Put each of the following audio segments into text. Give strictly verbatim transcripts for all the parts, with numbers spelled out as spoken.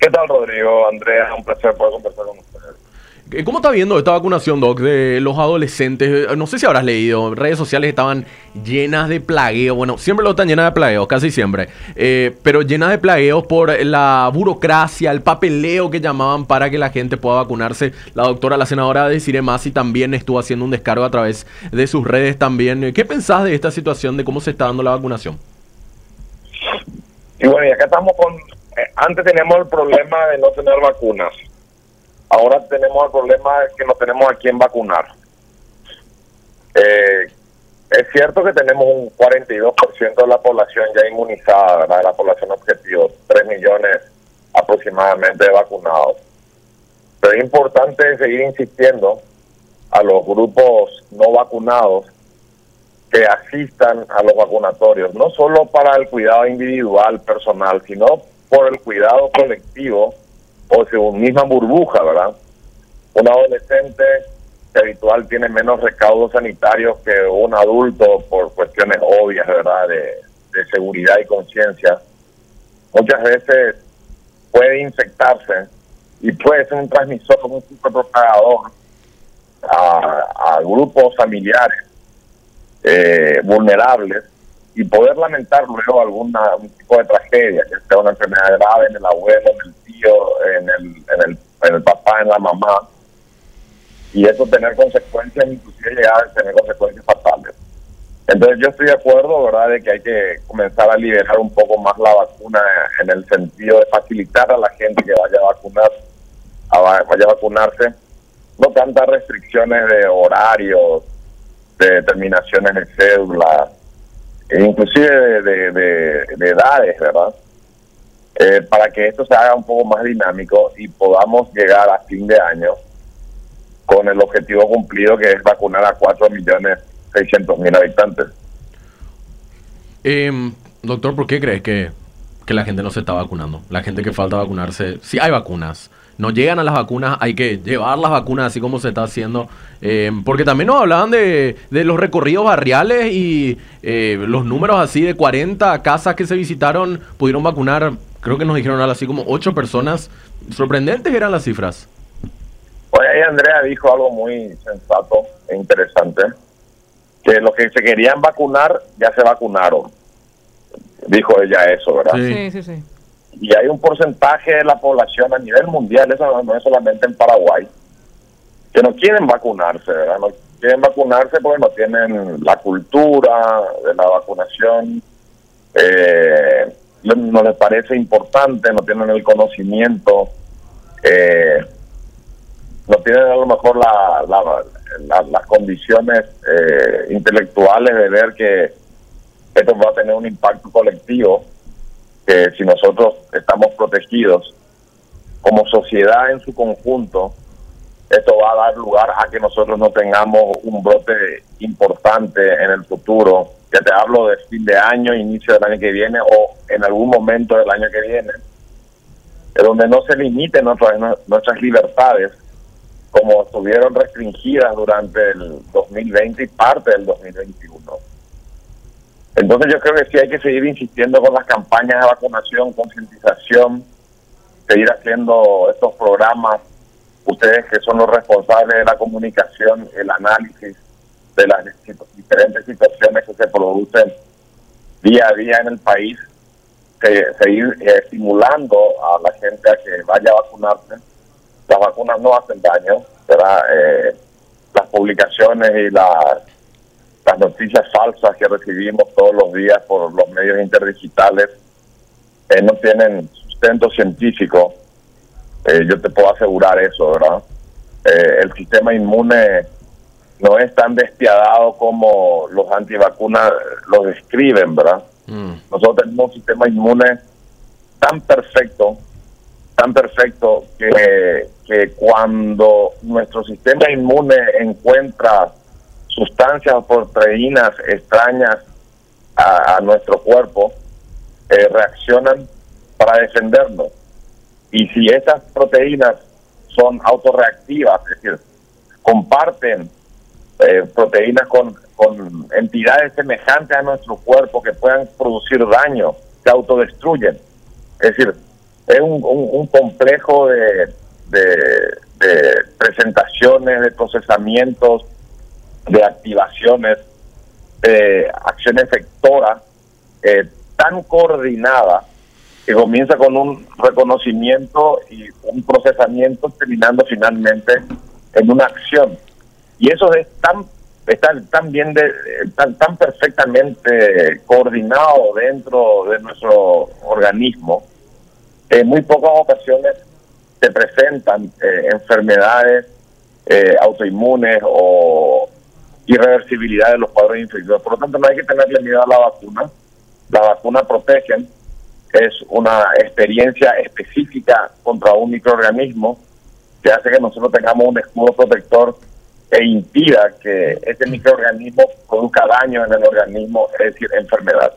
¿Qué tal, Rodrigo? Andrea, un placer poder conversar con ustedes. ¿Cómo está viendo esta vacunación, Doc, de los adolescentes? No sé si habrás leído, redes sociales estaban llenas de plagueos. Bueno, siempre lo están llenas de plagueos, casi siempre. Eh, pero llenas de plagueos por la burocracia, el papeleo que llamaban para que la gente pueda vacunarse. La doctora, la senadora Desiree Masi también estuvo haciendo un descargo a través de sus redes también. ¿Qué pensás de esta situación, de cómo se está dando la vacunación? Y bueno, y acá estamos con... Eh, antes teníamos el problema de no tener vacunas. Ahora tenemos el problema de que no tenemos a quién vacunar. Eh, es cierto que tenemos un cuarenta y dos por ciento de la población ya inmunizada, ¿verdad? De la población objetivo, tres millones aproximadamente de vacunados. Pero es importante seguir insistiendo a los grupos no vacunados que asistan a los vacunatorios, no solo para el cuidado individual, personal, sino por el cuidado colectivo o su misma burbuja, ¿verdad? Un adolescente que habitual tiene menos recaudos sanitarios que un adulto por cuestiones obvias, ¿verdad? De, de seguridad y conciencia. Muchas veces puede infectarse y puede ser un transmisor, un superpropagador a, a grupos familiares eh, vulnerables y poder lamentar luego alguna un tipo de tragedia, que sea una enfermedad grave en el abuelo, en el tío, en el, en el, en el papá, en la mamá, y eso tener consecuencias, inclusive llegar a tener consecuencias fatales. Entonces yo estoy de acuerdo, ¿verdad?, de que hay que comenzar a liberar un poco más la vacuna en el sentido de facilitar a la gente que vaya a vacunar, a, vaya a vacunarse, no tantas restricciones de horarios, de determinaciones de cédula, inclusive de, de, de, de edades, ¿verdad? Eh, para que esto se haga un poco más dinámico y podamos llegar a fin de año con el objetivo cumplido, que es vacunar a cuatro millones seiscientos mil habitantes. Eh, doctor, ¿por qué crees que, que la gente no se está vacunando? La gente que falta vacunarse, sí hay vacunas. No llegan a las vacunas, hay que llevar las vacunas así como se está haciendo. Eh, porque también nos hablaban de, de los recorridos barriales y eh, los números así de cuarenta casas que se visitaron, pudieron vacunar, creo que nos dijeron algo así como ocho personas. Sorprendentes eran las cifras. Hoy ahí Andrea dijo algo muy sensato e interesante, que los que se querían vacunar ya se vacunaron. Dijo ella eso, ¿verdad? Sí, sí, sí. sí. Y hay un porcentaje de la población a nivel mundial, eso no es solamente en Paraguay, que no quieren vacunarse, ¿verdad? No quieren vacunarse porque no tienen la cultura de la vacunación, eh, no les parece importante, no tienen el conocimiento, eh, no tienen a lo mejor la, la, la, las condiciones eh, intelectuales de ver que esto va a tener un impacto colectivo, que si nosotros estamos protegidos como sociedad en su conjunto, esto va a dar lugar a que nosotros no tengamos un brote importante en el futuro. Ya te hablo de fin de año, inicio del año que viene o en algún momento del año que viene, donde no se limiten nuestras, nuestras libertades como estuvieron restringidas durante el dos mil veinte y parte del dos mil veintiuno. Entonces yo creo que sí hay que seguir insistiendo con las campañas de vacunación, concientización, seguir haciendo estos programas, ustedes que son los responsables de la comunicación, el análisis de las diferentes situaciones que se producen día a día en el país, que, seguir eh, estimulando a la gente a que vaya a vacunarse. Las vacunas no hacen daño, ¿verdad? Eh, las publicaciones y las las noticias falsas que recibimos todos los días por los medios interdigitales eh, no tienen sustento científico. Eh, yo te puedo asegurar eso, ¿verdad? Eh, el sistema inmune no es tan despiadado como los antivacunas lo describen, ¿verdad? Mm. Nosotros tenemos un sistema inmune tan perfecto, tan perfecto que, que cuando nuestro sistema inmune encuentra sustancias o proteínas extrañas a, a nuestro cuerpo, eh, reaccionan para defendernos. Y si esas proteínas son autorreactivas, es decir, comparten eh, proteínas con, con entidades semejantes a nuestro cuerpo que puedan producir daño, se autodestruyen. Es decir, es un, un, un complejo de, de, de presentaciones, de procesamientos, de activaciones, de acción efectora eh, tan coordinada que comienza con un reconocimiento y un procesamiento terminando finalmente en una acción. Y eso es tan está tan bien de, tan, tan perfectamente coordinado dentro de nuestro organismo que en muy pocas ocasiones se presentan eh, enfermedades eh, autoinmunes o irreversibilidad de los cuadros infecciosos. Por lo tanto, no hay que tenerle miedo a la vacuna. La vacuna protege, es una experiencia específica contra un microorganismo que hace que nosotros tengamos un escudo protector e impida que ese microorganismo produzca daño en el organismo, es decir, enfermedad.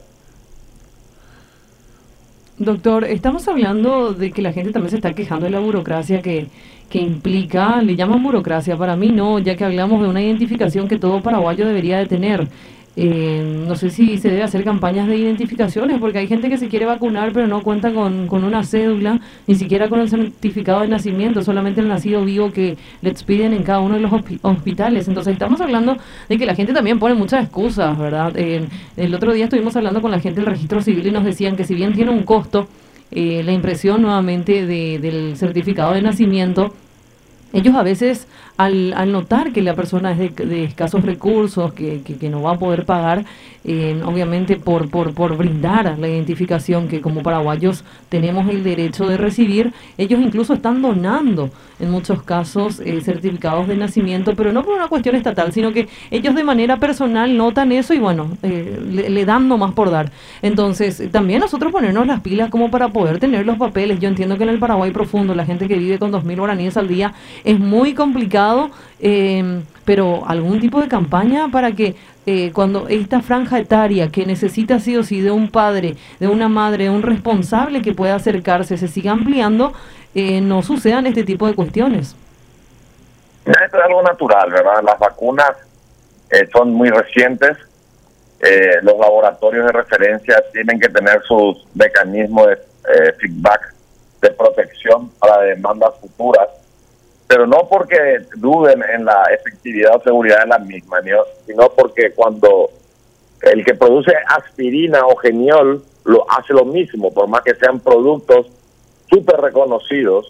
Doctor, estamos hablando de que la gente también se está quejando de la burocracia que, que implica, le llaman burocracia, para mí no, ya que hablamos de una identificación que todo paraguayo debería de tener. Eh, no sé si se debe hacer campañas de identificaciones, porque hay gente que se quiere vacunar pero no cuenta con, con una cédula, ni siquiera con el certificado de nacimiento, solamente el nacido vivo que le expiden en cada uno de los hospi- hospitales. Entonces estamos hablando de que la gente también pone muchas excusas, ¿verdad? Eh, el otro día estuvimos hablando con la gente del registro civil y nos decían que si bien tiene un costo eh, la impresión nuevamente de, del certificado de nacimiento, ellos a veces, al, al notar que la persona es de, de escasos recursos, que, que, que no va a poder pagar, eh, obviamente por, por, por brindar la identificación que como paraguayos tenemos el derecho de recibir, ellos incluso están donando en muchos casos eh, certificados de nacimiento, pero no por una cuestión estatal, sino que ellos de manera personal notan eso y bueno, eh, le, le dan nomás por dar. Entonces, también nosotros ponernos las pilas como para poder tener los papeles. Yo entiendo que en el Paraguay profundo, la gente que vive con dos mil guaraníes al día, es muy complicado, eh, pero algún tipo de campaña para que eh, cuando esta franja etaria que necesita sí o sí de un padre, de una madre, de un responsable que pueda acercarse, se siga ampliando, eh, no sucedan este tipo de cuestiones. Esto es algo natural, ¿verdad? Las vacunas eh, son muy recientes, eh, los laboratorios de referencia tienen que tener sus mecanismos de eh, feedback de protección para demandas futuras, pero no porque duden en la efectividad o seguridad de la misma, sino porque cuando el que produce aspirina o geniol lo hace lo mismo, por más que sean productos súper reconocidos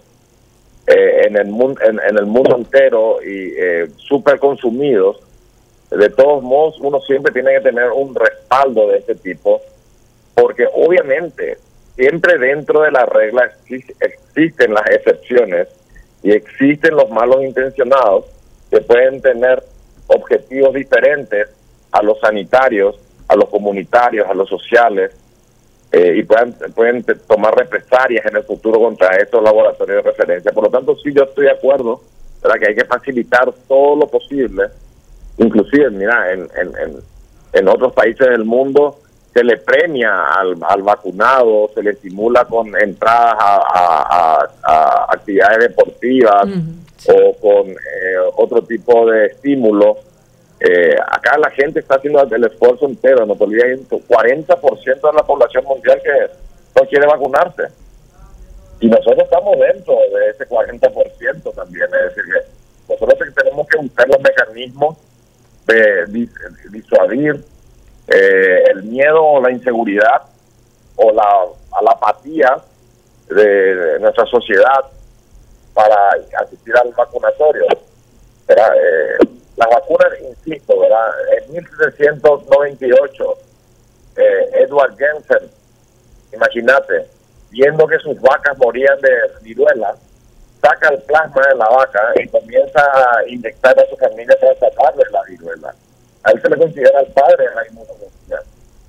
eh, en, el mundo, en, en el mundo entero y eh, súper consumidos, de todos modos uno siempre tiene que tener un respaldo de este tipo, porque obviamente siempre dentro de la regla existen las excepciones y existen los malos intencionados que pueden tener objetivos diferentes a los sanitarios, a los comunitarios, a los sociales, eh, y pueden, pueden tomar represalias en el futuro contra estos laboratorios de referencia. Por lo tanto, sí, yo estoy de acuerdo, ¿verdad?, que hay que facilitar todo lo posible. Inclusive, mira, en, en, en, en otros países del mundo se le premia al, al vacunado, se le estimula con entradas a, a, a, a actividades deportivas, uh-huh, sí, o con eh, otro tipo de estímulo. Eh, acá la gente está haciendo el esfuerzo entero, no te olvides, cuarenta por ciento de la población mundial que no quiere vacunarse. Y nosotros estamos dentro de ese cuarenta por ciento también, es decir, que nosotros tenemos que buscar los mecanismos de disuadir Eh, el miedo o la inseguridad o la, a la apatía de, de nuestra sociedad para asistir al vacunatorio. Eh, las vacunas, insisto, ¿verdad? En mil setecientos noventa y ocho, eh, Edward Jensen, imagínate, viendo que sus vacas morían de viruela, saca el plasma de la vaca y comienza a inyectar a su familia para tratarle la viruela. A él se le considera el padre de la inmunología.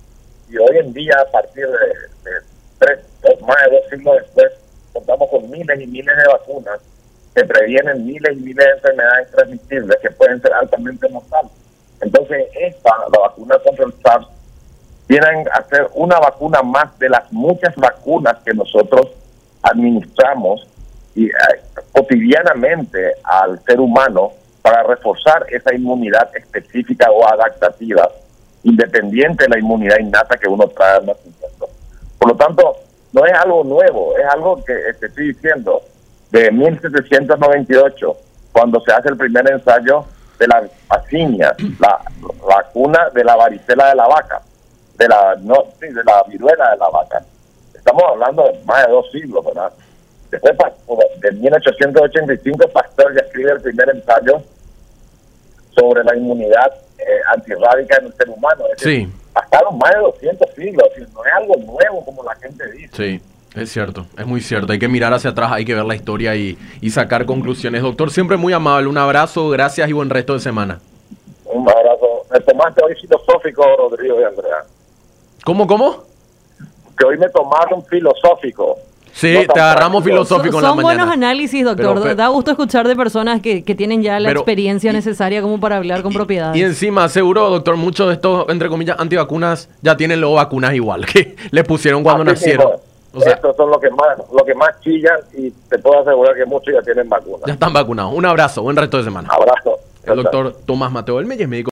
Y hoy en día, a partir de, de tres, dos, más de dos siglos después, contamos con miles y miles de vacunas que previenen miles y miles de enfermedades transmisibles que pueden ser altamente mortales. Entonces, esta, la vacuna contra el SARS, viene a ser una vacuna más de las muchas vacunas que nosotros administramos y, eh, cotidianamente al ser humano, para reforzar esa inmunidad específica o adaptativa, independiente de la inmunidad innata que uno trae al nacimiento. Por lo tanto, no es algo nuevo, es algo que eh, te estoy diciendo, de mil setecientos noventa y ocho, cuando se hace el primer ensayo de la vacina, la vacuna de la varicela de la vaca, de la no sí, de la viruela de la vaca. Estamos hablando de más de dos siglos, ¿verdad? Después, de mil ochocientos ochenta y cinco, Pasteur ya escribe el primer ensayo sobre la inmunidad eh, antirrábica en el ser humano. Es decir, Sí. pasaron más de doscientos siglos, es decir, no es algo nuevo como la gente dice. Sí, es cierto, es muy cierto. Hay que mirar hacia atrás, hay que ver la historia y, y sacar conclusiones. Doctor, siempre muy amable. Un abrazo, gracias y buen resto de semana. Un abrazo. Me tomaste hoy filosófico, Rodrigo y Andrea. ¿Cómo, cómo? Que hoy me tomaron filosófico. Sí, No te tan agarramos práctico. filosófico en Son la mañana. buenos análisis, doctor. Pero, pe- da gusto escuchar de personas que, que tienen ya la Pero- experiencia y- necesaria como para hablar con propiedad. Y encima, seguro, doctor, muchos de estos, entre comillas, antivacunas ya tienen luego vacunas igual, que les pusieron cuando Así nacieron. mismo. O sea, Estos son los que más los que más chillan y te puedo asegurar que muchos ya tienen vacunas. ya están vacunados. Un abrazo, buen resto de semana. Abrazo. El doctor Tomás Mateo Belmelles, médico.